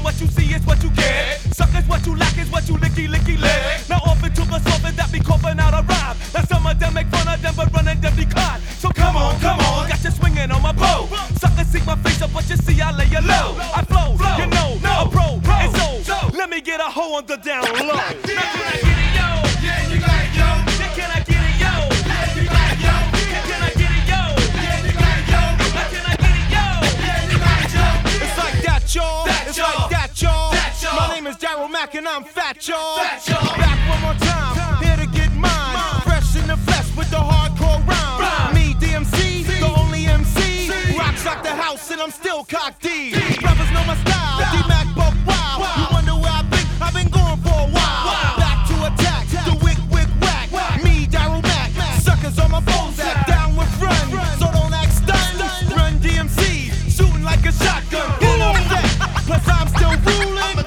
what you see is what you get. Suckers, what you lack is what you licky lick. Now often took us off and that be coughing out a rhyme. Now some of them make fun of them but running them decline. So come on, got you swinging on my bow. Suckers seek my face up but you see I lay you low. I flow, you know, a pro, and so let me get a hoe on the down low. Now can I get it, yo? Yeah, you got it, yo. Can I get it, yo? Yeah, you got it, yo. Can I get it, yo? Yeah, you got it, yo. Can I get it, yo? Yeah, you got it, yo. It's like that, y'all. It's like that, y'all. My name is Daryl Mack and I'm fat, y'all. Back one more time, here to get mine. Fresh in the flesh with the hardcore rhyme. Me, DMC, the only MC. Rocks like the house and I'm still cock D. Brothers know my style, D-Mac buck wild. You wonder where I've been going for a while. Back to attack, the wick whack. Me, Daryl Mack, suckers on my phones act down with run. So don't act stunned. Run DMC, shooting like a shotgun. Full on deck, plus I'm still ruling.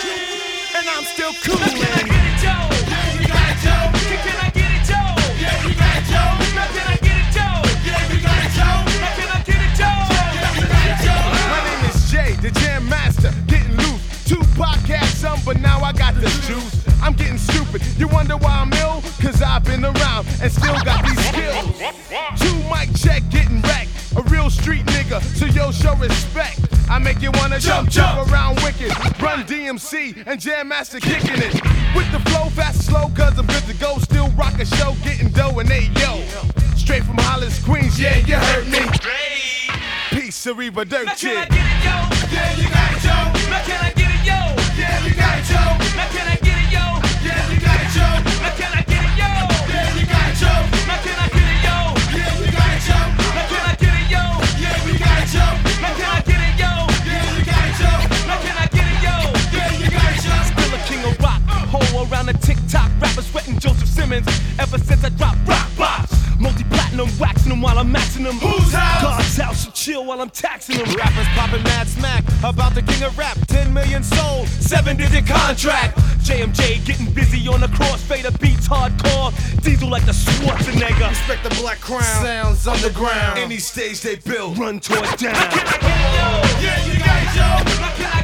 And I'm still coolin'. Can I get it, Joe? Yeah, you got it, Joe. Can I get it, Joe? Yeah, you got it, Joe. Can I get it, Joe? Yeah, you got it, Joe. Can I get it, Joe? Yeah, you got it, Joe. My name is Jay, the Jam Master, getting loose. 2 podcasts, some, but now I got the juice. I'm getting stupid. You wonder why I'm ill? Cause I've been around and still got these skills. 2 mic check, getting wrecked. A real street nigga, so yo, show respect. I make you wanna jump around wicked. Run DMC and Jam Master kicking it. With the flow, fast and slow, cause I'm good to go. Still rock a show, getting dough and hey yo. Straight from Hollis, Queens, yeah, you heard me. Peace, Ariba, dirt Can I chick. get it, yo? Yeah, you got it, Joe. Can I get it, yo? Yeah, you got it, Joe. Can I get it, yo? Yeah, you got it, Joe. Can I get it, yo? Yeah, you got it, Joe. Can I get it, yo? Yeah, you got it, Joe. Can I get it, yo? Yeah, we got it, Joe. Can I get it, yo? Yeah, you got it, Joe. Can I get it, yo? Yeah, you got it, Joe. Still a king of rock, hole around the TikTok, rappers sweating Joseph Simmons. Ever since I dropped rock box, multi-platinum, waxing them while I'm maxing them. Whose house? God's house, so chill while I'm taxing them. Rappers popping mad smack about the king of rap. 10 million sold, 7-digit contract. JMJ getting busy on the crossfader beats hardcore. Diesel like the Schwarzenegger. Respect the Black Crown. Sounds underground. Any stage they build. Run towards down. Yeah, you got it, Joe. Can I